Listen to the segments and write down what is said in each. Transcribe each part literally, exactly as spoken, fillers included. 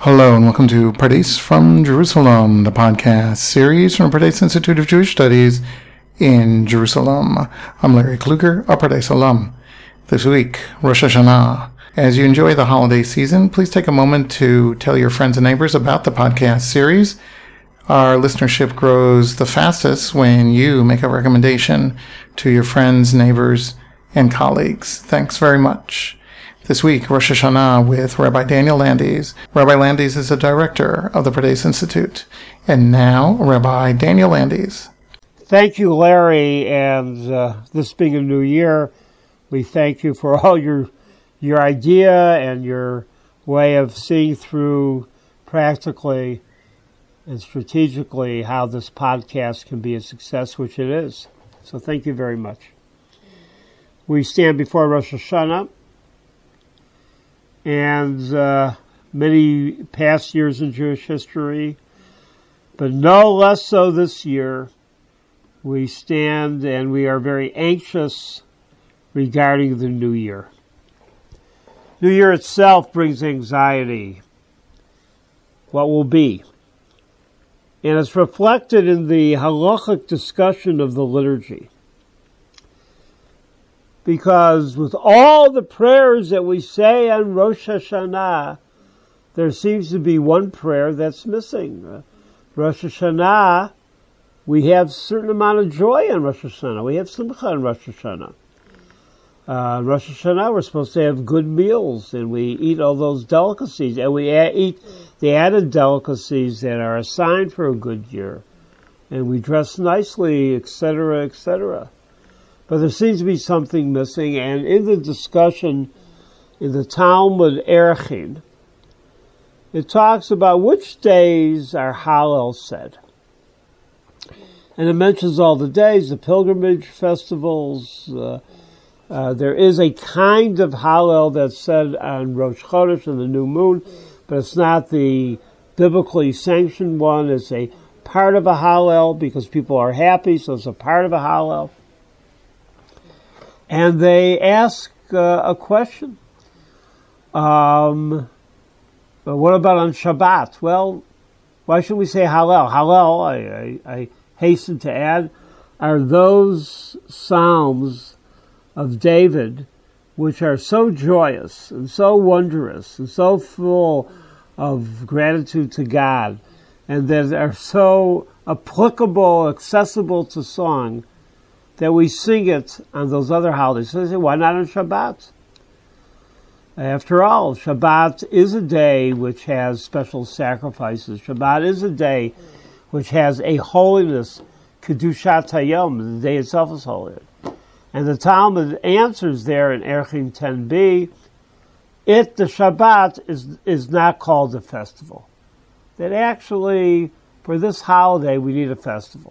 Hello and welcome to Pardes from Jerusalem, the podcast series from Pardes Institute of Jewish Studies in Jerusalem. I'm Larry Kluger, a Pardes alum. This week, Rosh Hashanah. As you enjoy the holiday season, please take a moment to tell your friends and neighbors about the podcast series. Our listenership grows the fastest when you make a recommendation to your friends, neighbors, and colleagues. Thanks very much. This week, Rosh Hashanah with Rabbi Daniel Landes. Rabbi Landes is the director of the Pardes Institute. And now, Rabbi Daniel Landes. Thank you, Larry, and uh, this being a new year, we thank you for all your your idea and your way of seeing through practically and strategically how this podcast can be a success, which it is. So thank you very much. We stand before Rosh Hashanah, and uh, many past years in Jewish history, but no less so this year, we stand and we are very anxious regarding the new year. New Year itself brings anxiety. What will be? And it's reflected in the halachic discussion of the liturgy. Because with all the prayers that we say on Rosh Hashanah, there seems to be one prayer that's missing. Uh, Rosh Hashanah, we have a certain amount of joy on Rosh Hashanah. We have simcha on Rosh Hashanah. Uh, Rosh Hashanah, we're supposed to have good meals, and we eat all those delicacies, and we a- eat the added delicacies that are assigned for a good year, and we dress nicely, et cetera, et cetera. But there seems to be something missing, and in the discussion in the Talmud Erchin, it talks about which days are Hallel said. And it mentions all the days, the pilgrimage festivals. Uh, uh, there is a kind of Hallel that's said on Rosh Chodesh and the new moon, but it's not the biblically sanctioned one. It's a part of a Hallel because people are happy, so it's a part of a Hallel. And they ask uh, a question. Um, but what about on Shabbat? Well, why should we say Hallel? Hallel, I, I, I hasten to add, are those psalms of David which are so joyous and so wondrous and so full of gratitude to God, and that are so applicable, accessible to song, that we sing it on those other holidays. So they say, why not on Shabbat? After all, Shabbat is a day which has special sacrifices. Shabbat is a day which has a holiness, Kedushat Hayom. The day itself is holy. And the Talmud answers there in Erchin ten b, it, the Shabbat, is, is not called a festival. That actually, for this holiday, we need a festival.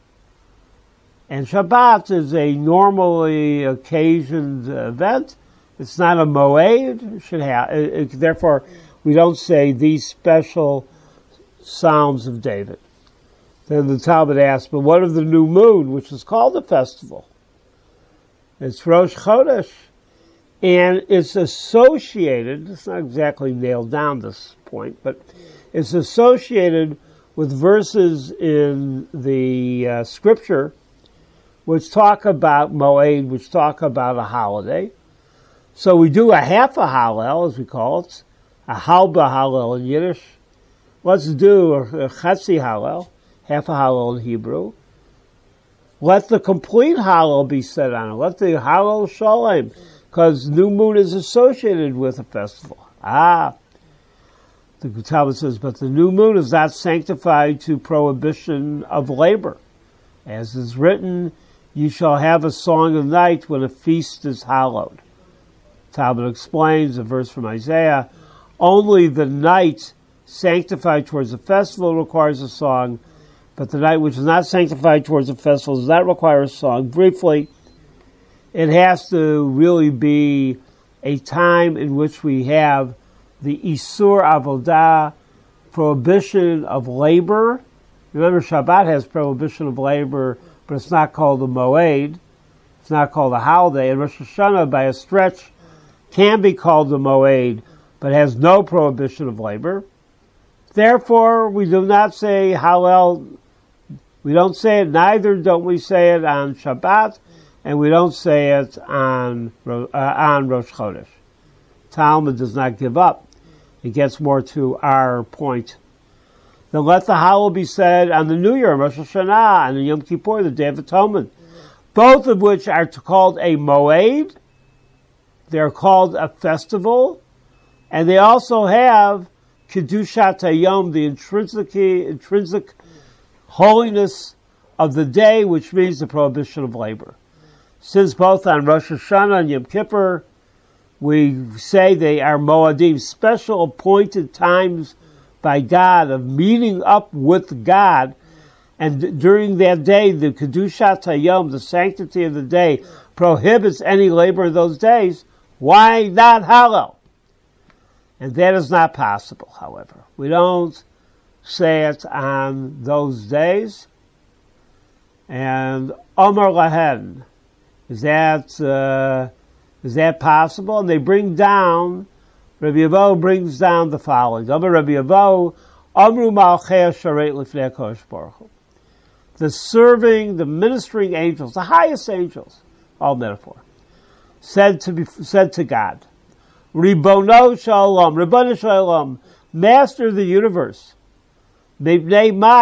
And Shabbat is a normally occasioned event. It's not a moed. It should have. It, it, therefore, we don't say these special Psalms of David. Then the Talmud asks, but what of the new moon, which is called a festival? It's Rosh Chodesh, and it's associated. It's not exactly nailed down this point, but it's associated with verses in the uh, Scripture which talk about Moed, which talk about a holiday. So we do a half a Hallel, as we call it, a halba Hallel in Yiddish. Let's do a, a Chatzi Hallel, half a Hallel in Hebrew. Let the complete Hallel be said on it. Let the Hallel Shalem, because new moon is associated with a festival. Ah, the Talmud says, but the new moon is not sanctified to prohibition of labor. As is written, you shall have a song of night when a feast is hallowed. Talmud explains a verse from Isaiah, only the night sanctified towards the festival requires a song, but the night which is not sanctified towards the festival does not require a song. Briefly, it has to really be a time in which we have the Isur Avodah, prohibition of labor. Remember, Shabbat has prohibition of labor, but it's not called a Moed. It's not called a holiday. And Rosh Hashanah, by a stretch, can be called a Moed, but has no prohibition of labor. Therefore, we do not say Hallel. We don't say it, neither don't we say it on Shabbat, and we don't say it on, uh, on Rosh Chodesh. Talmud does not give up. It gets more to our point. Then let the Hallel be said on the New Year, Rosh Hashanah, and the Yom Kippur, the Day of Atonement, both of which are called a Moed. They're called a festival, and they also have Kedushat HaYom, the intrinsic, intrinsic holiness of the day, which means the prohibition of labor. Since both on Rosh Hashanah and Yom Kippur, we say they are Moadim, special appointed times by God of meeting up with God, and during that day, the Kedushat HaYom, the sanctity of the day, prohibits any labor in those days. Why not Hallel? And that is not possible, however. We don't say it on those days. And Omer Lahen, is that uh, is that possible? And they bring down, Rabbi Yevo brings down the following. Omer Rabbi Yevo, Amru Malchei Sharet Lifnei HaKadosh Baruch Hu. The serving, the ministering angels, the highest angels, all metaphor, said to be said to God, Ribono Shalom, Ribono Shalom, Master of the universe. How can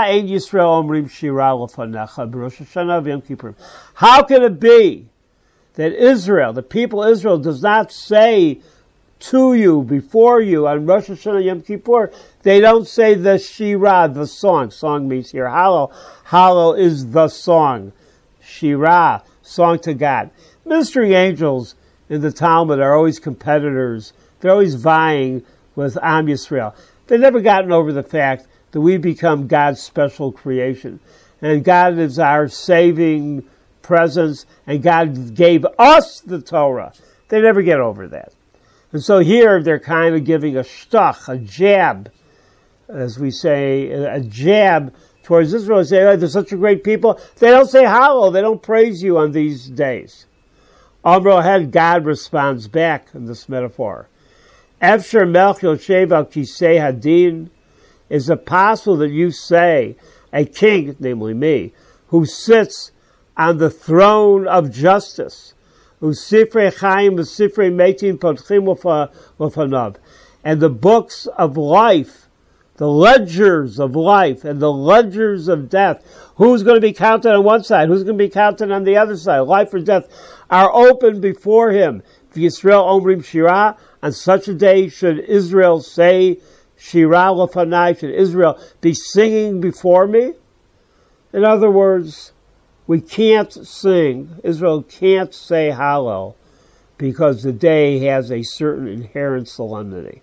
it be that Israel, the people of Israel, does not say to you, before you, on Rosh Hashanah Yom Kippur, they don't say the Shirah, the song. Song means here Hallel. Hallel is the song. Shirah, song to God. Ministering angels in the Talmud are always competitors. They're always vying with Am Yisrael. They've never gotten over the fact that we become God's special creation. And God is our saving presence, and God gave us the Torah. They never get over that. And so here they're kind of giving a shtuch, a jab, as we say, a jab towards Israel. They say, oh, they're such a great people. They don't say Hallel. They don't praise you on these days. Amro had, God responds back in this metaphor. Efsher melch yoshev al kisei hadin. Is it possible that you say, a king, namely me, who sits on the throne of justice, who sifrei chaim v'sifrei metin potchim l'fanav, and the books of life, the ledgers of life and the ledgers of death, who's going to be counted on one side, who's going to be counted on the other side, life or death, are open before him. Yisrael omrim shirah, on such a day should Israel say, Shirah l'fanai, should Israel be singing before me? In other words, we can't sing, Israel can't say Hallel, because the day has a certain inherent solemnity.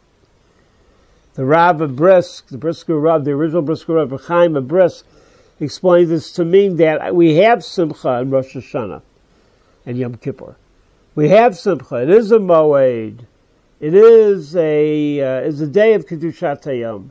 The Rav of Brisk, the Brisker Rav, the original Brisker Rav, Chaim of Brisk, explained this to mean that we have Simcha in Rosh Hashanah and Yom Kippur. We have Simcha. It is a Moed. It is a uh, is a day of Kedushat HaYom.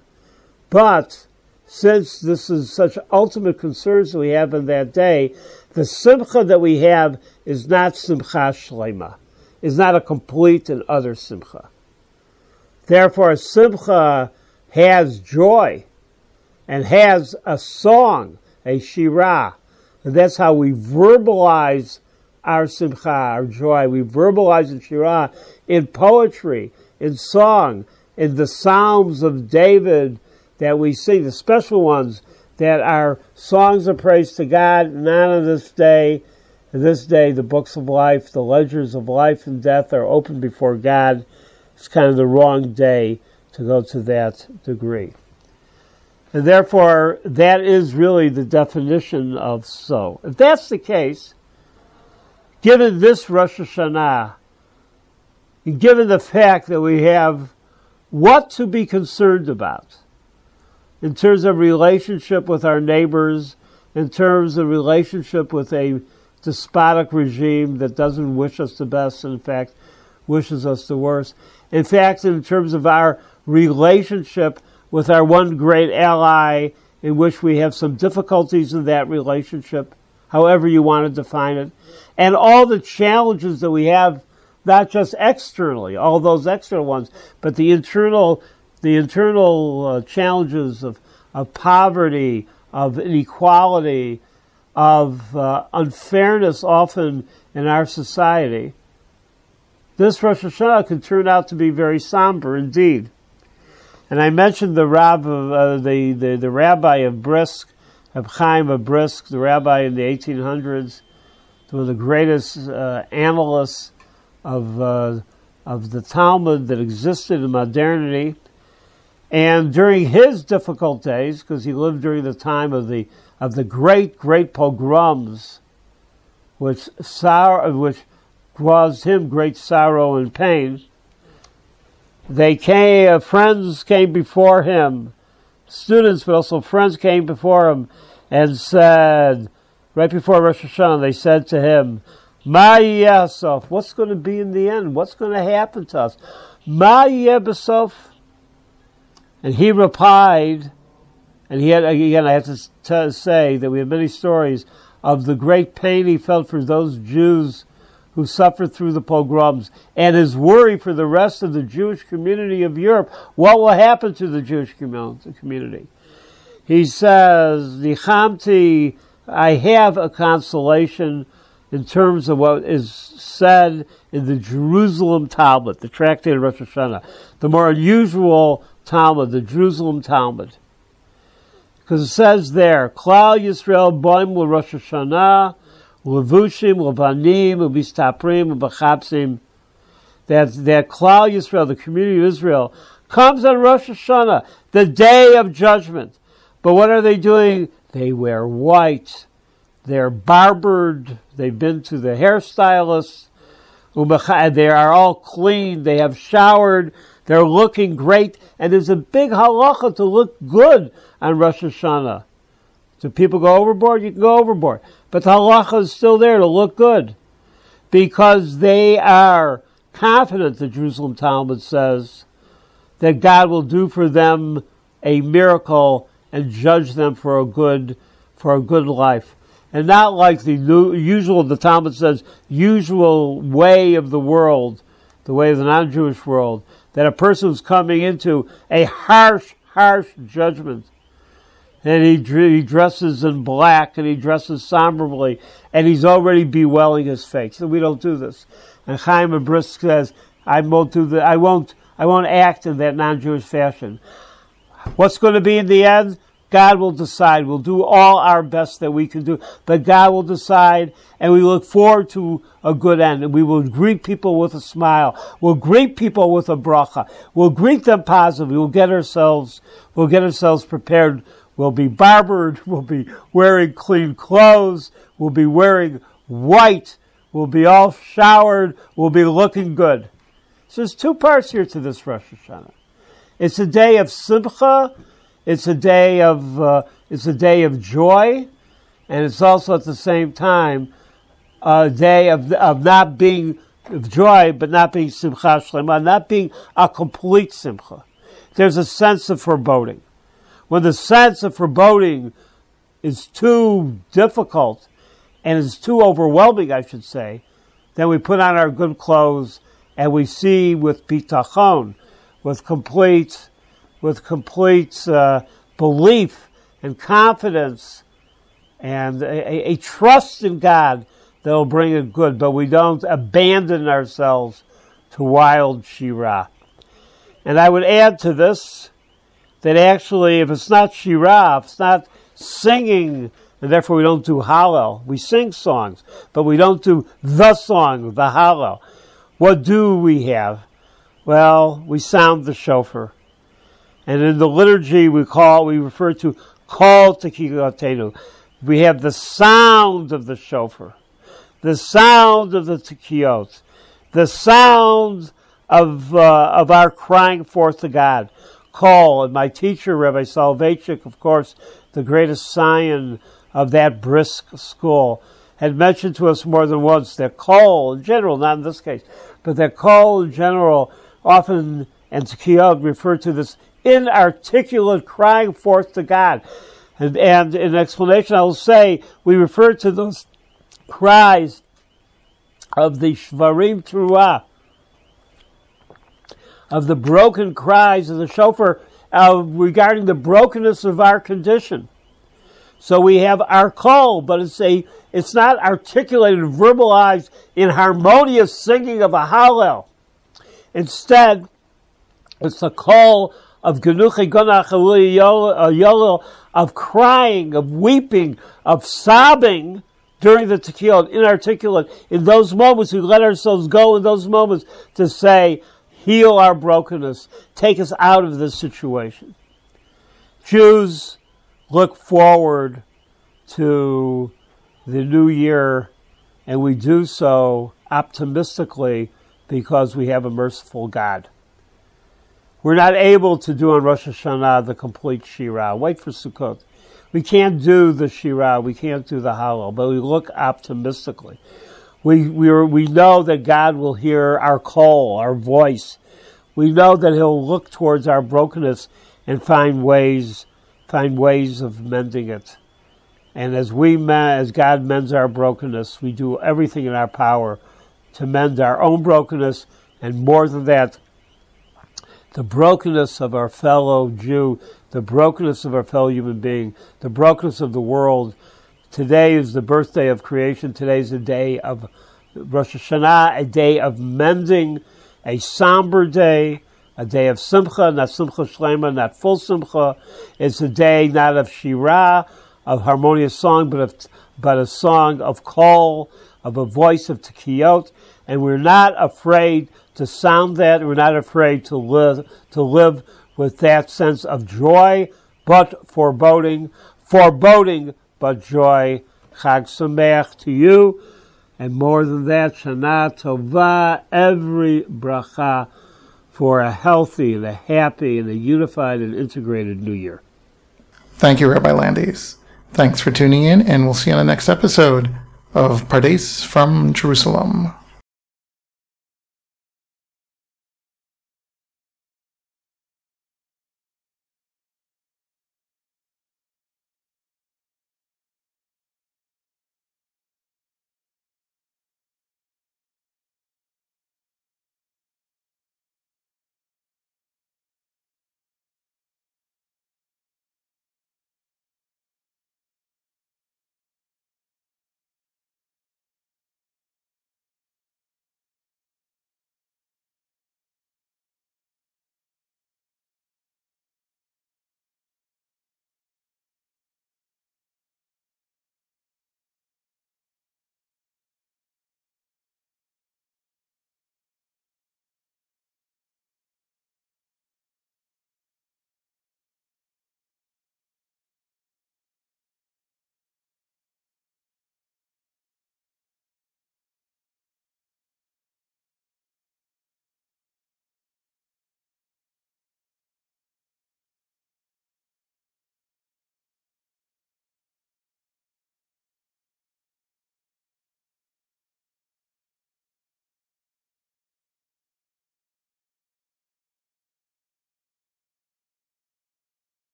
But since this is such ultimate concerns that we have in that day, the Simcha that we have is not Simcha Shlema, is not a complete and utter Simcha. Therefore, Simcha has joy and has a song, a Shirah. And that's how we verbalize our Simcha, our joy. We verbalize in Shirah, in poetry, in song, in the Psalms of David that we sing, the special ones that are songs of praise to God, not on this day. On this day, the books of life, the ledgers of life and death are open before God. It's kind of the wrong day to go to that degree. And therefore, that is really the definition of so. If that's the case, given this Rosh Hashanah, and given the fact that we have what to be concerned about in terms of relationship with our neighbors, in terms of relationship with a despotic regime that doesn't wish us the best and in fact wishes us the worst, in fact in terms of our relationship with our one great ally in which we have some difficulties in that relationship, however you want to define it, and all the challenges that we have, not just externally, all those external ones, but the internal the internal uh, challenges of, of poverty, of inequality, of uh, unfairness often in our society, this Rosh Hashanah can turn out to be very somber indeed. And I mentioned the rab of, uh, the, the the rabbi of Brisk, Reb Chaim of Brisk, the rabbi in the eighteen hundreds, one of the greatest uh, analysts of uh, of the Talmud that existed in modernity. And during his difficult days, because he lived during the time of the of the great great pogroms, which sorrow, which caused him great sorrow and pain. They came, uh, friends came before him, students, but also friends came before him and said, right before Rosh Hashanah, they said to him, Ma yeh sof, what's going to be in the end? What's going to happen to us? Ma yeh b'sof. And he replied, and he had, again, I have to t- say that we have many stories of the great pain he felt for those Jews who suffered through the pogroms, and his worry for the rest of the Jewish community of Europe. What will happen to the Jewish community? He says, Nichamti, I have a consolation in terms of what is said in the Jerusalem Talmud, the tractate of Rosh Hashanah, the more unusual Talmud, the Jerusalem Talmud. Because it says there, Klal Yisrael boim l'Rosh Hashanah, Levushim, Levanim, Ubistaprim, Ubachapsim, that, that Klal Yisrael, the community of Israel, comes on Rosh Hashanah, the day of judgment. But what are they doing? They wear white. They're barbered. They've been to the hairstylist. They are all clean. They have showered. They're looking great. And there's a big halacha to look good on Rosh Hashanah. Do people go overboard? You can go overboard. But the halacha is still there to look good. Because they are confident, the Jerusalem Talmud says, that God will do for them a miracle and judge them for a good, for a good life. And not like the usual, the Talmud says, usual way of the world, the way of the non-Jewish world, that a person who's coming into a harsh, harsh judgment, and he, he dresses in black, and he dresses somberly, and he's already bewailing his fate. So we don't do this. And Chaim of Brisk says, I won't do the, I won't, I won't act in that non-Jewish fashion. What's going to be in the end? God will decide. We'll do all our best that we can do, but God will decide, and we look forward to a good end, and we will greet people with a smile. We'll greet people with a bracha. We'll greet them positively. We'll get ourselves, we'll get ourselves prepared. We'll be barbered. We'll be wearing clean clothes. We'll be wearing white. We'll be all showered. We'll be looking good. So there's two parts here to this Rosh Hashanah. It's a day of simcha. It's a day of uh, it's a day of joy, and it's also at the same time a day of of not being of joy, but not being simcha shlema, not being a complete simcha. There's a sense of foreboding. When the sense of foreboding is too difficult and is too overwhelming, I should say, then we put on our good clothes and we see with bitachon, with complete, with complete uh, belief and confidence and a, a trust in God that will bring it good. But we don't abandon ourselves to wild shira. And I would add to this that actually, if it's not shira, if it's not singing, and therefore we don't do hallel, we sing songs, but we don't do the song, the hallel. What do we have? Well, we sound the shofar. And in the liturgy we call, we refer to kol tekiyotenu. We have the sound of the shofar, the sound of the tekiyot, the sound of, uh, of our crying forth to God. Call, and my teacher, Rabbi Soloveitchik, of course, the greatest scion of that Brisk school, had mentioned to us more than once that call in general, not in this case, but that call in general often, and tekiyot refer to this inarticulate crying forth to God. And, and in explanation, I will say, we refer to those cries of the Shvarim Teruah, of the broken cries of the shofar uh, regarding the brokenness of our condition. So we have our call, but it's a it's not articulated, verbalized in harmonious singing of a hallel. Instead, it's a call of genuchi gonach yolel, of crying, of weeping, of sobbing during the tekiot, inarticulate. In those moments, we let ourselves go in those moments to say, heal our brokenness, take us out of this situation. Jews look forward to the new year, and we do so optimistically because we have a merciful God. We're not able to do on Rosh Hashanah the complete Shirah. Wait for Sukkot. We can't do the Shirah, we can't do the Hallel, but we look optimistically. We we are, we know that God will hear our call, our voice. We know that He'll look towards our brokenness and find ways find ways of mending it. And as we as God mends our brokenness, we do everything in our power to mend our own brokenness, and more than that, the brokenness of our fellow Jew, the brokenness of our fellow human being, the brokenness of the world. Today is the birthday of creation. Today is a day of Rosh Hashanah, a day of mending, a somber day, a day of simcha, not simcha shlema, not full simcha. It's a day not of shirah, of harmonious song, but of, but a song of call, of a voice of tekiyot, and we're not afraid to sound that. We're not afraid to live to live with that sense of joy, but foreboding, foreboding, but joy. Chag Sameach to you, and more than that, Shana Tova, every bracha for a healthy and a happy and a unified and integrated New Year. Thank you, Rabbi Landis. Thanks for tuning in, and we'll see you on the next episode of Pardes from Jerusalem.